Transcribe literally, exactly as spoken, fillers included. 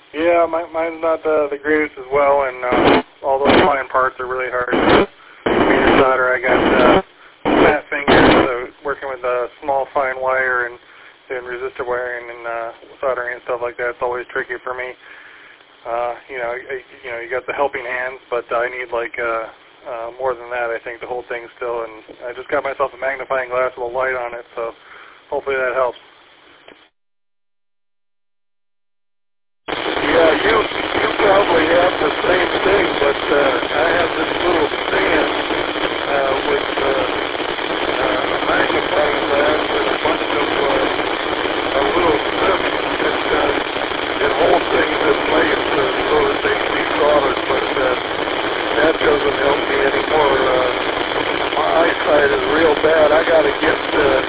Yeah, my, mine's not the, the greatest as well, and uh, all those fine parts are really hard to for me to solder. I got uh, fat fingers, so working with uh, small fine wire and doing resistor wiring and uh, soldering and stuff like that, it's always tricky for me. Uh, you know, I, you know, you got the helping hands, but I need like uh, uh, more than that. I think the whole thing still, and I just got myself a magnifying glass with a light on it, so hopefully that helps. Yeah, you you probably have the same thing, but uh, I have this little stand uh, with uh, uh, a magnifying glass and a bunch of uh, a little strips that uh, it holds things in place uh, so that they can be soldered, but uh, that doesn't help me anymore. Uh, my eyesight is real bad. I got to get uh,